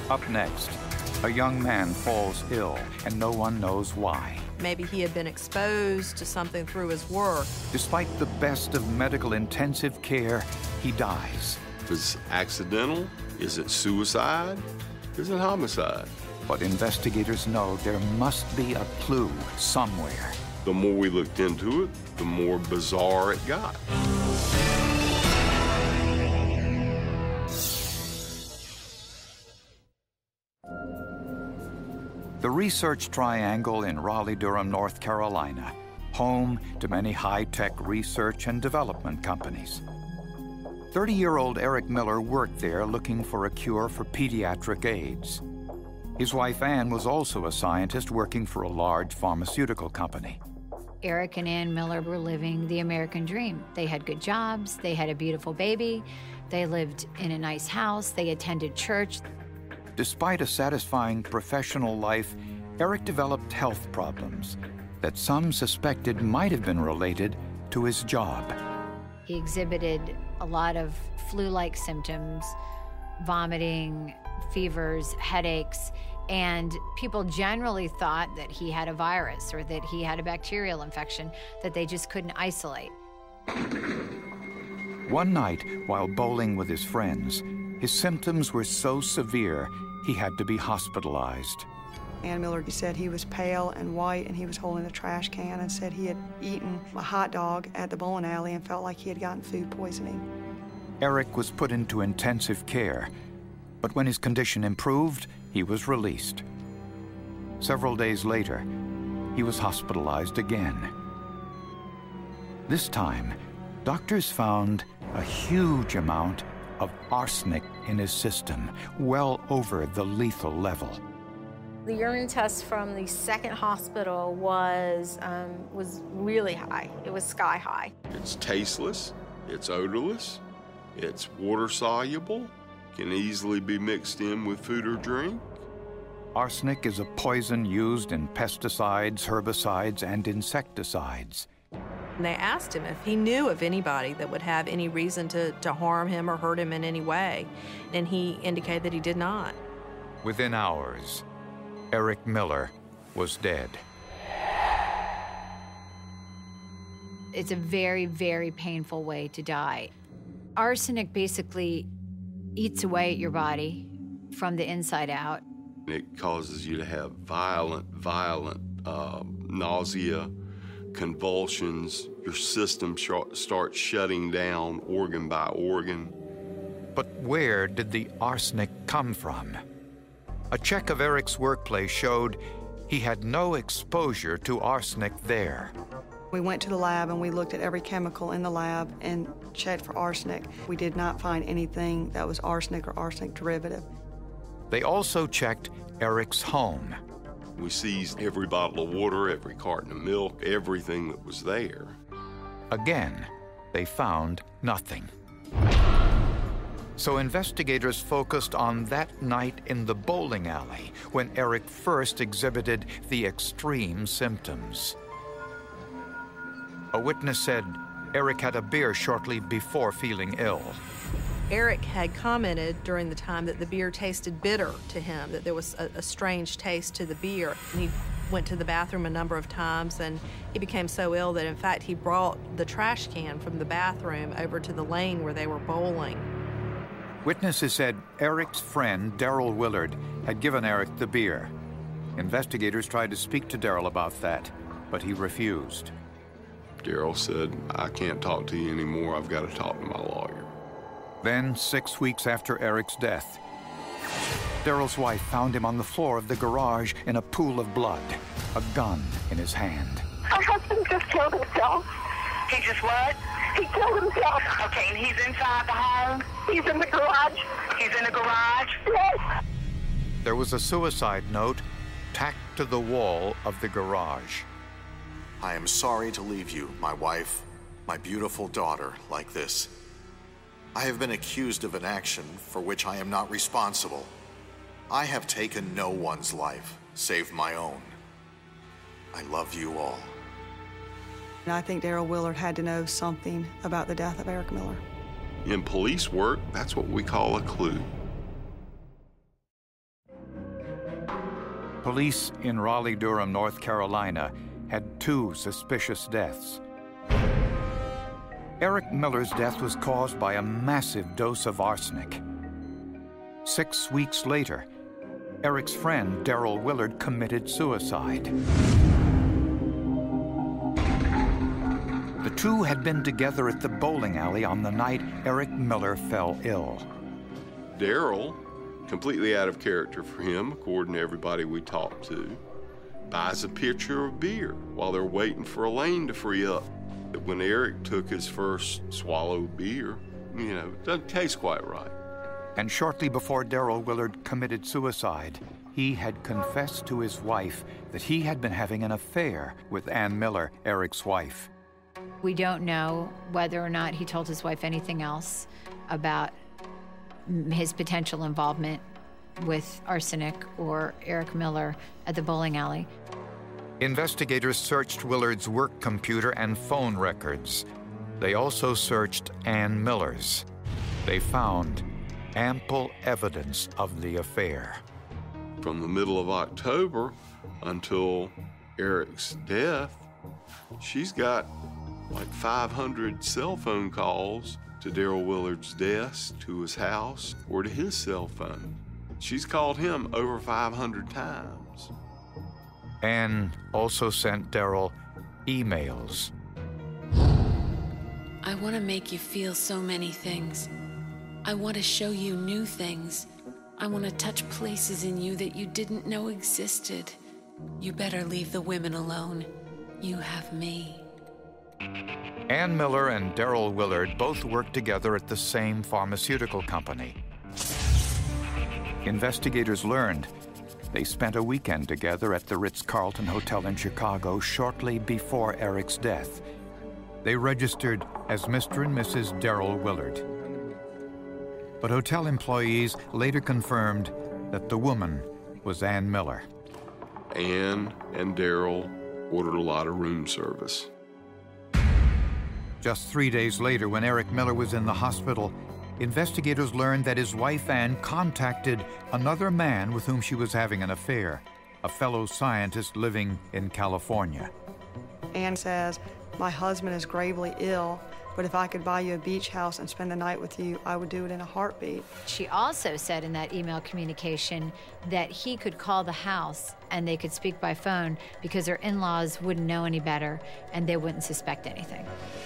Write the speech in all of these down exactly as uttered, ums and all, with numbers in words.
Up next, a young man falls ill and no one knows why. Maybe he had been exposed to something through his work. Despite the best of medical intensive care, he dies. Is it accidental? Is it suicide? Is it homicide? But investigators know there must be a clue somewhere. The more we looked into it, the more bizarre it got. The Research Triangle in Raleigh-Durham, North Carolina, home to many high-tech research and development companies. thirty-year-old Eric Miller worked there looking for a cure for pediatric AIDS. His wife Ann was also a scientist working for a large pharmaceutical company. Eric and Ann Miller were living the American dream. They had good jobs, they had a beautiful baby, they lived in a nice house, they attended church. Despite a satisfying professional life, Eric developed health problems that some suspected might have been related to his job. He exhibited a lot of flu-like symptoms, vomiting, fevers, headaches, and people generally thought that he had a virus or that he had a bacterial infection that they just couldn't isolate. One night, while bowling with his friends, his symptoms were so severe he had to be hospitalized. Ann Miller said he was pale and white and he was holding a trash can and said he had eaten a hot dog at the bowling alley and felt like he had gotten food poisoning. Eric was put into intensive care, but when his condition improved, he was released. Several days later, he was hospitalized again. This time, doctors found a huge amount of arsenic in his system, well over the lethal level. The urine test from the second hospital was, um, was really high. It was sky high. It's tasteless, it's odorless, it's water-soluble, can easily be mixed in with food or drink. Arsenic is a poison used in pesticides, herbicides, and insecticides. And they asked him if he knew of anybody that would have any reason to, to harm him or hurt him in any way, and he indicated that he did not. Within hours, Eric Miller was dead. It's a very, very painful way to die. Arsenic basically eats away at your body from the inside out. It causes you to have violent, violent uh, nausea, convulsions. Your system sh starts shutting down organ by organ. But where did the arsenic come from? A check of Eric's workplace showed he had no exposure to arsenic there. We went to the lab and we looked at every chemical in the lab and checked for arsenic. We did not find anything that was arsenic or arsenic derivative. They also checked Eric's home. We seized every bottle of water, every carton of milk, everything that was there. Again, they found nothing. So investigators focused on that night in the bowling alley when Eric first exhibited the extreme symptoms. A witness said Eric had a beer shortly before feeling ill. Eric had commented during the time that the beer tasted bitter to him, that there was a, a strange taste to the beer. And he went to the bathroom a number of times, and he became so ill that, in fact, he brought the trash can from the bathroom over to the lane where they were bowling. Witnesses said Eric's friend, Daryl Willard, had given Eric the beer. Investigators tried to speak to Daryl about that, but he refused. Daryl said, "I can't talk to you anymore. I've got to talk to my lawyer." Then, six weeks after Eric's death, Daryl's wife found him on the floor of the garage in a pool of blood, a gun in his hand. My husband just killed himself. He just what? He killed himself. Okay, and he's inside the home? He's in the garage. He's in the garage? Yes. There was a suicide note tacked to the wall of the garage. I am sorry to leave you, my wife, my beautiful daughter, like this. I have been accused of an action for which I am not responsible. I have taken no one's life, save my own. I love you all. And I think Daryl Willard had to know something about the death of Eric Miller. In police work, that's what we call a clue. Police in Raleigh-Durham, North Carolina, had two suspicious deaths. Eric Miller's death was caused by a massive dose of arsenic. Six weeks later, Eric's friend, Darrell Willard, committed suicide. The two had been together at the bowling alley on the night Eric Miller fell ill. Darrell, completely out of character for him, according to everybody we talked to, buys a pitcher of beer while they're waiting for a lane to free up. When Eric took his first swallow of beer, you know, it doesn't taste quite right. And shortly before Darrell Willard committed suicide, he had confessed to his wife that he had been having an affair with Ann Miller, Eric's wife. We don't know whether or not he told his wife anything else about his potential involvement with arsenic or Eric Miller at the bowling alley. Investigators searched Willard's work computer and phone records. They also searched Ann Miller's. They found ample evidence of the affair. From the middle of October until Eric's death, she's got like five hundred cell phone calls to Darrell Willard's desk, to his house, or to his cell phone. She's called him over five hundred times. Ann also sent Darrell emails. I want to make you feel so many things. I want to show you new things. I want to touch places in you that you didn't know existed. You better leave the women alone. You have me. Ann Miller and Darrell Willard both worked together at the same pharmaceutical company. Investigators learned they spent a weekend together at the Ritz-Carlton Hotel in Chicago shortly before Eric's death. They registered as Mister and Missus Darrell Willard. But hotel employees later confirmed that the woman was Ann Miller. Ann and Darrell ordered a lot of room service. Just three days later, when Eric Miller was in the hospital, investigators learned that his wife Ann contacted another man with whom she was having an affair, a fellow scientist living in California. Ann says, "My husband is gravely ill, but if I could buy you a beach house and spend the night with you, I would do it in a heartbeat." She also said in that email communication that he could call the house and they could speak by phone because her in-laws wouldn't know any better and they wouldn't suspect anything.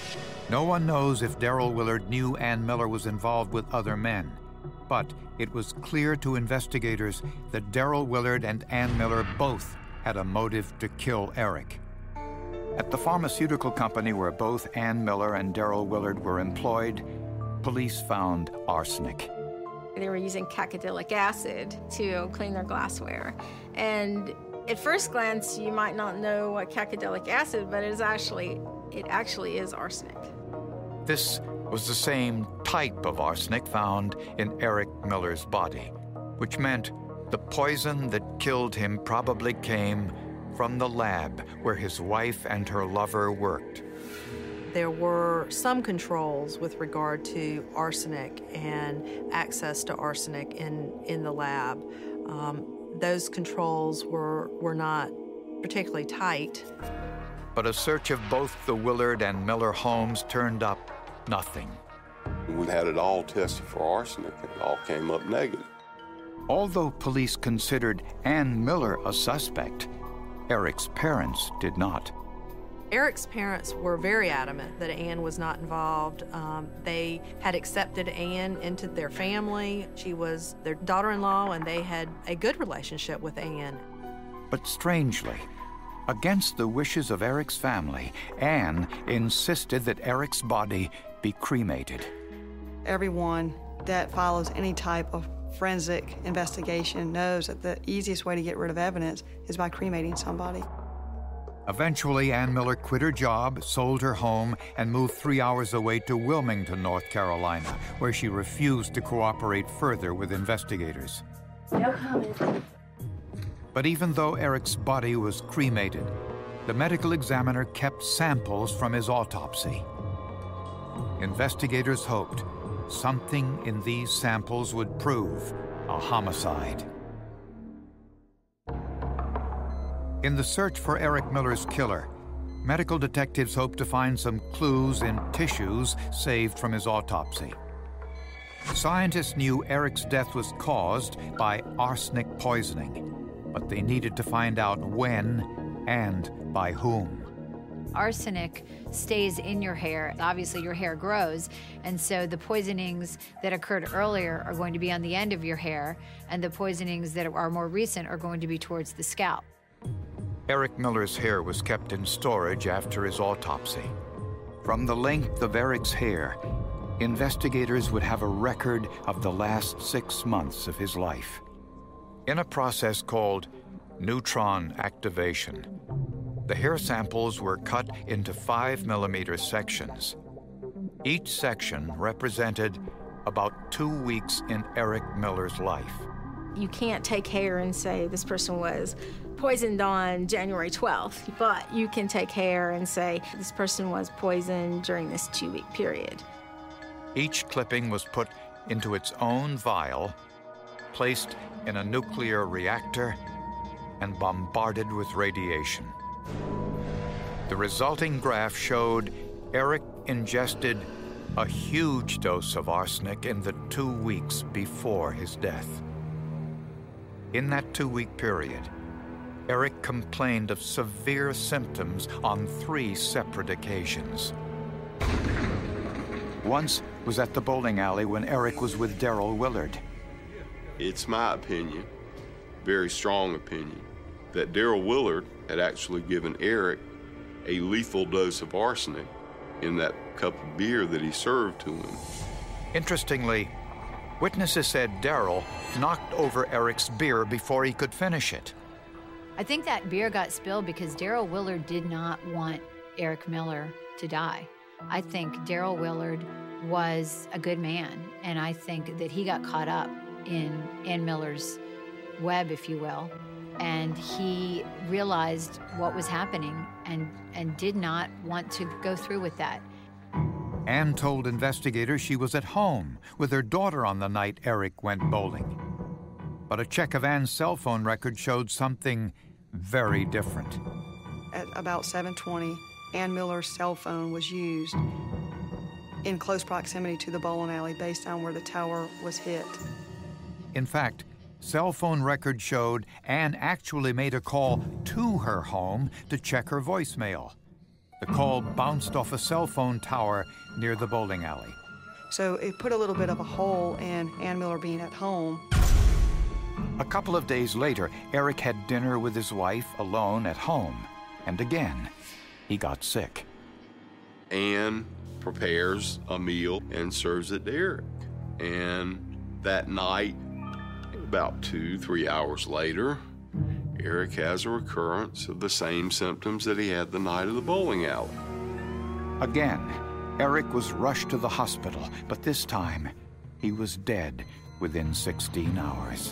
No one knows if Darrell Willard knew Ann Miller was involved with other men, but it was clear to investigators that Darrell Willard and Ann Miller both had a motive to kill Eric. At the pharmaceutical company where both Ann Miller and Darrell Willard were employed, police found arsenic. They were using cacodyllic acid to clean their glassware. And at first glance, you might not know what cacodyllic acid, but it is actually, it actually is arsenic. This was the same type of arsenic found in Eric Miller's body, which meant the poison that killed him probably came from the lab where his wife and her lover worked. There were some controls with regard to arsenic and access to arsenic in, in the lab. Um, those controls were, were not particularly tight. But a search of both the Willard and Miller homes turned up nothing. We had it all tested for arsenic, and it all came up negative. Although police considered Ann Miller a suspect, Eric's parents did not. Eric's parents were very adamant that Ann was not involved. Um, they had accepted Ann into their family. She was their daughter-in-law, and they had a good relationship with Ann. But strangely, against the wishes of Eric's family, Ann insisted that Eric's body be cremated. Everyone that follows any type of forensic investigation knows that the easiest way to get rid of evidence is by cremating somebody. Eventually, Ann Miller quit her job, sold her home, and moved three hours away to Wilmington, North Carolina, where she refused to cooperate further with investigators. No comment. But even though Eric's body was cremated, the medical examiner kept samples from his autopsy. Investigators hoped something in these samples would prove a homicide. In the search for Eric Miller's killer, medical detectives hope to find some clues in tissues saved from his autopsy. Scientists knew Eric's death was caused by arsenic poisoning, but they needed to find out when and by whom. Arsenic stays in your hair. Obviously, your hair grows, and so the poisonings that occurred earlier are going to be on the end of your hair, and the poisonings that are more recent are going to be towards the scalp. Eric Miller's hair was kept in storage after his autopsy. From the length of Eric's hair, investigators would have a record of the last six months of his life. In a process called neutron activation, the hair samples were cut into five millimeter sections. Each section represented about two weeks in Eric Miller's life. You can't take hair and say this person was poisoned on January twelfth, but you can take hair and say this person was poisoned during this two-week period. Each clipping was put into its own vial, placed in a nuclear reactor, and bombarded with radiation. The resulting graph showed Eric ingested a huge dose of arsenic in the two weeks before his death. In that two-week period, Eric complained of severe symptoms on three separate occasions. Once was at the bowling alley when Eric was with Daryl Willard. It's my opinion, very strong opinion, that Daryl Willard had actually given Eric a lethal dose of arsenic in that cup of beer that he served to him. Interestingly, witnesses said Daryl knocked over Eric's beer before he could finish it. I think that beer got spilled because Daryl Willard did not want Eric Miller to die. I think Daryl Willard was a good man, and I think that he got caught up in Ann Miller's web, if you will, and he realized what was happening and, and did not want to go through with that. Ann told investigators she was at home with her daughter on the night Eric went bowling. But a check of Ann's cell phone record showed something very different. At about seven twenty, Ann Miller's cell phone was used in close proximity to the bowling alley based on where the tower was hit. In fact, cell phone records showed Ann actually made a call to her home to check her voicemail. The call bounced off a cell phone tower near the bowling alley. So it put a little bit of a hole in Ann Miller being at home. A couple of days later, Eric had dinner with his wife alone at home, and again, he got sick. Ann prepares a meal and serves it to Eric. And that night, about two, three hours later, Eric has a recurrence of the same symptoms that he had the night of the bowling alley. Again, Eric was rushed to the hospital, but this time, he was dead within sixteen hours.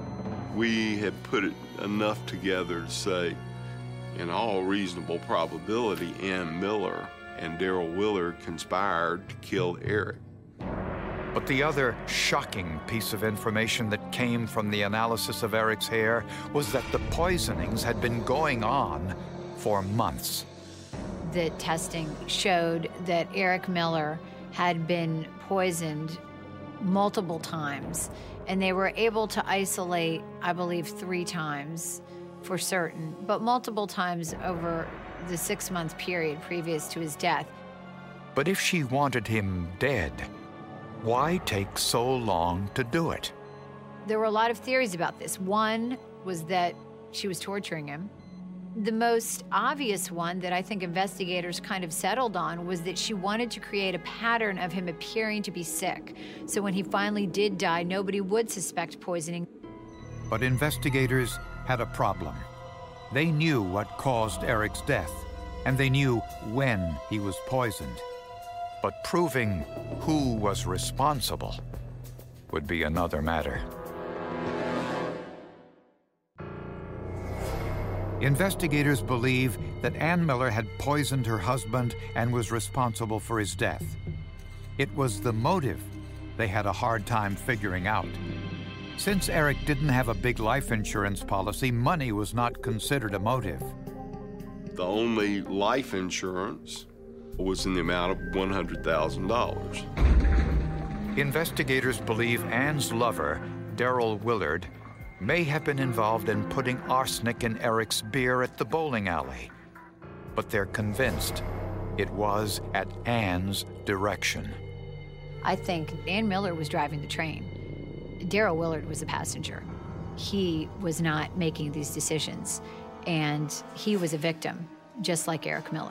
We had put it enough together to say, in all reasonable probability, Ann Miller and Daryl Willard conspired to kill Eric. But the other shocking piece of information that came from the analysis of Eric's hair was that the poisonings had been going on for months. The testing showed that Eric Miller had been poisoned multiple times, and they were able to isolate, I believe, three times for certain, but multiple times over the six-month period previous to his death. But if she wanted him dead, why take so long to do it? There were a lot of theories about this. One was that she was torturing him. The most obvious one that I think investigators kind of settled on was that she wanted to create a pattern of him appearing to be sick. So when he finally did die, nobody would suspect poisoning. But investigators had a problem. They knew what caused Eric's death, and they knew when he was poisoned. But proving who was responsible would be another matter. Investigators believe that Ann Miller had poisoned her husband and was responsible for his death. It was the motive they had a hard time figuring out. Since Eric didn't have a big life insurance policy, money was not considered a motive. The only life insurance was in the amount of one hundred thousand dollars. Investigators believe Ann's lover, Daryl Willard, may have been involved in putting arsenic in Eric's beer at the bowling alley. But they're convinced it was at Ann's direction. I think Ann Miller was driving the train. Daryl Willard was a passenger. He was not making these decisions, and he was a victim, just like Eric Miller.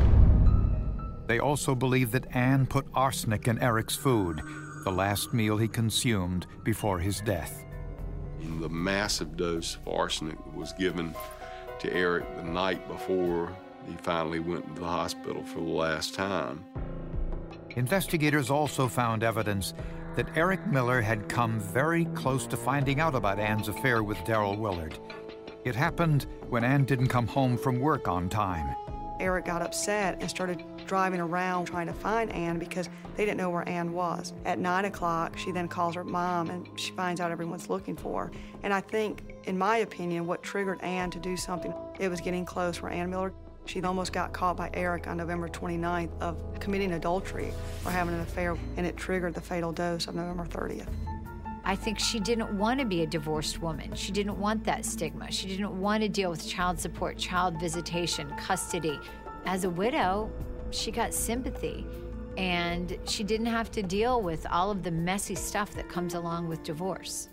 They also believe that Ann put arsenic in Eric's food, the last meal he consumed before his death. The massive dose of arsenic was given to Eric the night before he finally went to the hospital for the last time. Investigators also found evidence that Eric Miller had come very close to finding out about Ann's affair with Daryl Willard. It happened when Ann didn't come home from work on time. Eric got upset and started driving around trying to find Ann because they didn't know where Ann was. At nine o'clock, she then calls her mom and she finds out everyone's looking for her. And I think, in my opinion, what triggered Ann to do something, it was getting close for Ann Miller. She almost got caught by Eric on November twenty-ninth of committing adultery or having an affair, and it triggered the fatal dose of November thirtieth. I think she didn't want to be a divorced woman. She didn't want that stigma. She didn't want to deal with child support, child visitation, custody. As a widow, she got sympathy, and she didn't have to deal with all of the messy stuff that comes along with divorce.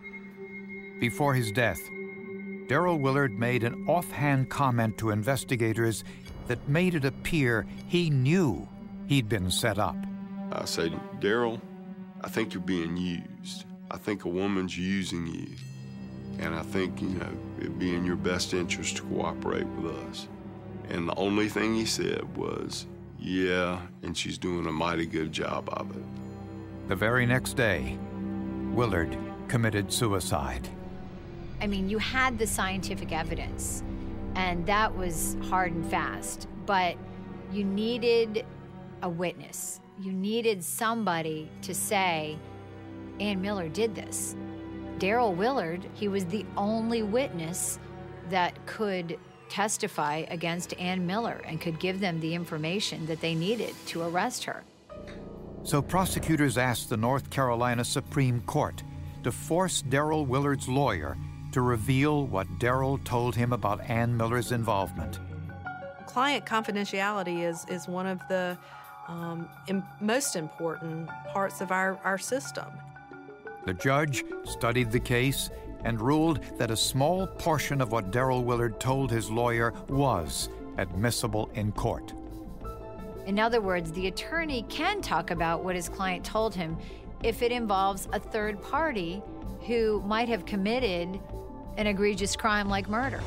Before his death, Daryl Willard made an offhand comment to investigators that made it appear he knew he'd been set up. I said, Daryl, I think you're being used. I think a woman's using you. And I think, you know, it'd be in your best interest to cooperate with us. And the only thing he said was, yeah, and she's doing a mighty good job of it. The very next day, Willard committed suicide. I mean, you had the scientific evidence, and that was hard and fast, but you needed a witness. You needed somebody to say, Ann Miller did this. Daryl Willard, he was the only witness that could testify against Ann Miller and could give them the information that they needed to arrest her. So prosecutors asked the North Carolina Supreme Court to force Daryl Willard's lawyer to reveal what Daryl told him about Ann Miller's involvement. Client confidentiality is, is one of the um, im- most important parts of our, our system. The judge studied the case and ruled that a small portion of what Daryl Willard told his lawyer was admissible in court. In other words, the attorney can talk about what his client told him if it involves a third party who might have committed an egregious crime like murder.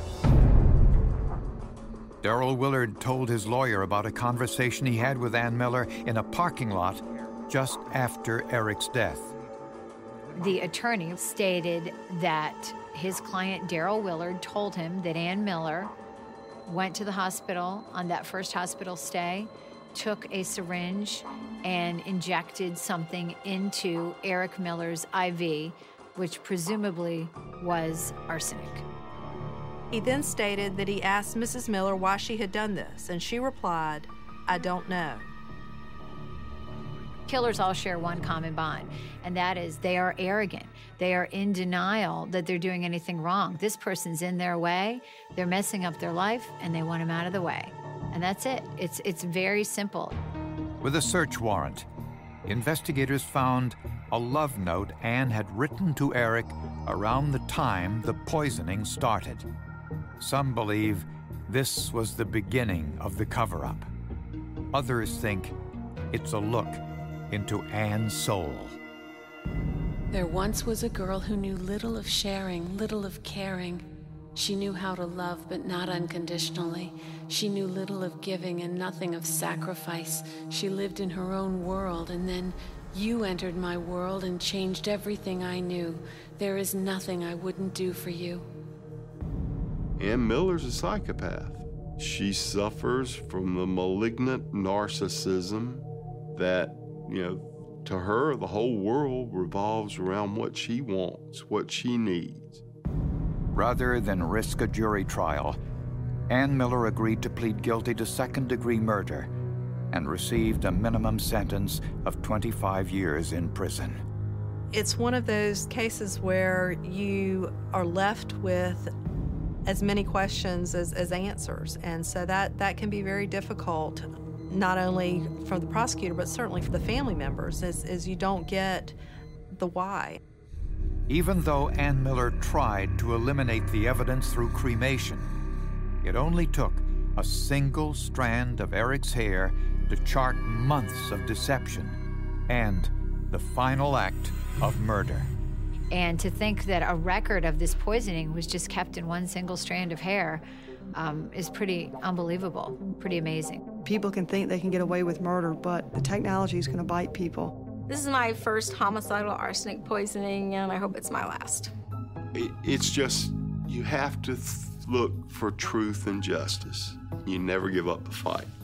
Daryl Willard told his lawyer about a conversation he had with Ann Miller in a parking lot just after Eric's death. The attorney stated that his client, Daryl Willard, told him that Ann Miller went to the hospital on that first hospital stay, took a syringe, and injected something into Eric Miller's I V, which presumably was arsenic. He then stated that he asked Missus Miller why she had done this, and she replied, I don't know. Killers all share one common bond, and that is they are arrogant. They are in denial that they're doing anything wrong. This person's in their way, they're messing up their life, and they want him out of the way. And that's it. It's, it's very simple. With a search warrant, investigators found a love note Ann had written to Eric around the time the poisoning started. Some believe this was the beginning of the cover-up. Others think it's a look into Ann's soul. There once was a girl who knew little of sharing, little of caring. She knew how to love, but not unconditionally. She knew little of giving and nothing of sacrifice. She lived in her own world, and then you entered my world and changed everything I knew. There is nothing I wouldn't do for you. Ann Miller's a psychopath. She suffers from the malignant narcissism that, you know, To her, the whole world revolves around what she wants, what she needs. Rather than risk a jury trial, Ann Miller agreed to plead guilty to second-degree murder and received a minimum sentence of twenty-five years in prison. It's one of those cases where you are left with as many questions as, as answers, and so that, that can be very difficult, not only for the prosecutor, but certainly for the family members, as, as you don't get the why. Even though Ann Miller tried to eliminate the evidence through cremation, it only took a single strand of Eric's hair to chart months of deception and the final act of murder. And to think that a record of this poisoning was just kept in one single strand of hair um, is pretty unbelievable, pretty amazing. People can think they can get away with murder, but the technology is going to bite people. This is my first homicidal arsenic poisoning, and I hope it's my last. It, it's just, you have to th- look for truth and justice. You never give up the fight.